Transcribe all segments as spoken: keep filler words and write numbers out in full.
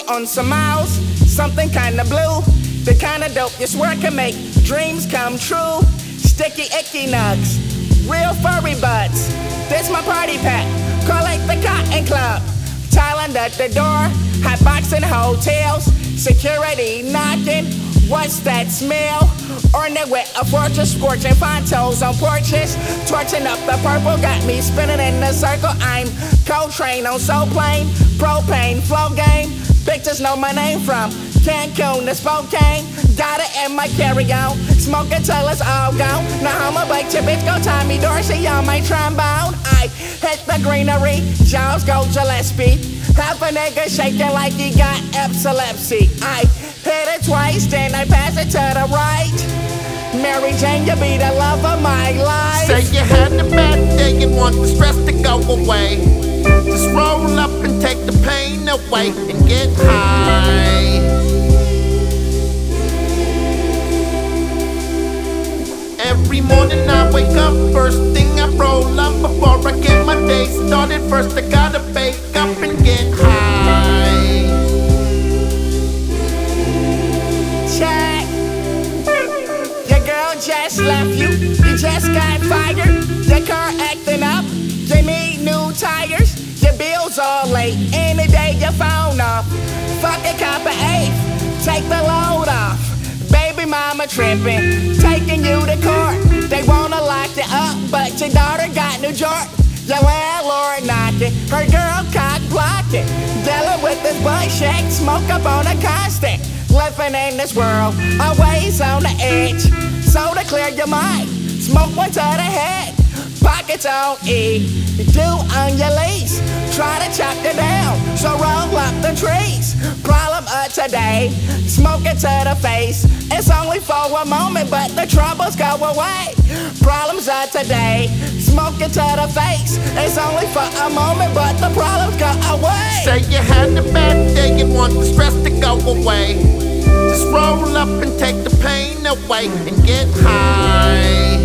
on some miles, something kinda blue. The kinda dope you swear can make dreams come true. Sticky icky nugs, real furry buds. This my party pack, call it the Cotton Club. Thailand at the door, hot boxing hotels. Security knocking, what's that smell? Ornate with a fortress, scorching fontos on porches. Torching up the purple, got me spinning in a circle. I'm Coltrane on Soul Plane, propane, flow game. Bitches know my name from Cancun to Spokane. Got it in my carry-on, smoking till it's all gone. Now I'ma bake your bitch, go Tommy Dorsey on my trombone. I hit the greenery, Jaws go Gillespie. Half a nigga shaking like he got epilepsy. I hit it twice, then I pass it to the right. Mary Jane, you be the love of my life. Say you had a bad day and want the stress to go away. Just roll up and take the pain away and get high. Every morning I wake up, first thing I roll up. Before I get my day started, first I gotta bake up and get high. Check. Your girl just left you, you just got fired. Your car acting up, you need new tires. Your bills all late, any day your phone off. Fuck a cop of eighth, take the load off. Baby mama trippin', taking you to court. They wanna lock you up, but your daughter got New York. Your landlord knocking, her girl cock blocking. Dealing with this bullshit, smoke up on a constant. Living in this world, always on the edge. So to clear your mind, smoke one to the head. Pockets on E, due on your lease. Try to chop you down, so roll up the trees. Problem of today, smoke it to the face. It's only for a moment, but the troubles go away. Problems of today, smoke it to the face. It's only for a moment, but the problems go away. Say you had a bad day and want the stress to go away. Just roll up and take the pain away and get high.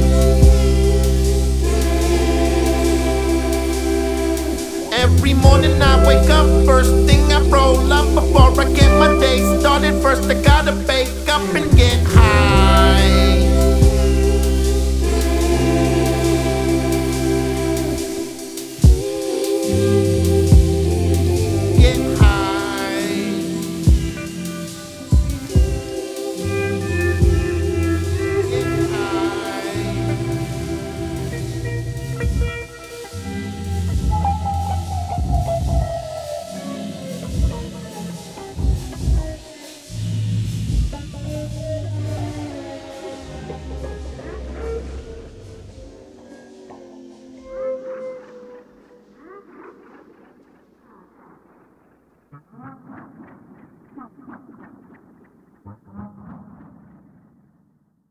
Every morning I wake up, first thing I roll up. Before I get my day